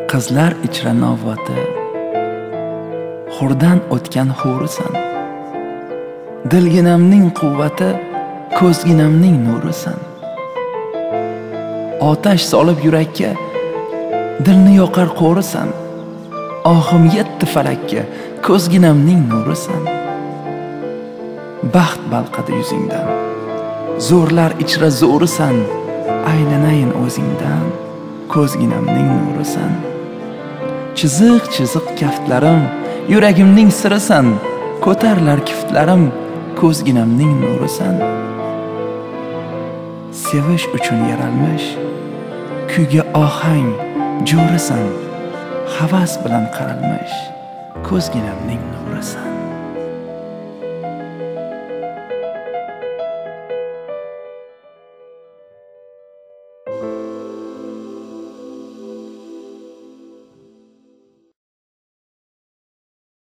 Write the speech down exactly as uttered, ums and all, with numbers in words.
qizlar ichra novvoti, hurdan o'tgan hurisan. Dilginamning quvvati, ko'zginamning nurisan. Otash solib yurakka, dilni yoqar qo'risan. Ohim yetdi falakka, ko'zginamning nurisan. Baxt balqadi yuzingdan, zo'rlar ichra zo'risan. Aylanayin o'zingdan, ko'zginamning nurisan. Chiziq chiziq kaftlarim, yuragimning sirisan. Ko'tarlar kiftlarim, ko'zginamning nurisan. Sevish uchun yaralmish, kuyga ohang jo'risan. Havas bilan qaralmish, ko'zginamning nurisan.